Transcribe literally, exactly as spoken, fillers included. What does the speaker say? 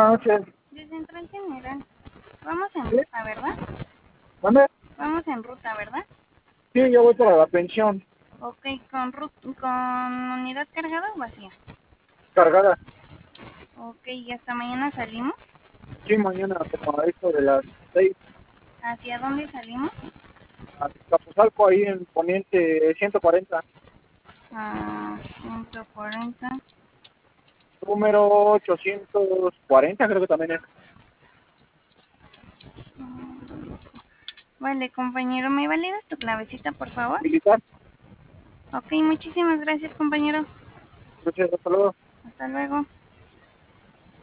buenas noches. De Central General. Vamos en ¿Sí? ruta, ¿verdad? ¿Dónde? Vamos en ruta, ¿verdad? Sí, yo voy para la pensión. Ok, ¿con, ru- con unidad cargada o vacía? Cargada. Ok, ¿y hasta mañana salimos? Sí, mañana como a esto de las seis. ¿Hacia dónde salimos? A Capuzalco, ahí en Poniente ciento cuarenta. A ciento cuarenta. Número ochocientos cuarenta creo que también es. Vale, compañero, ¿me validas tu clavecita, por favor? Militar. Ok, muchísimas gracias, compañero. Entonces, hasta luego. Hasta luego.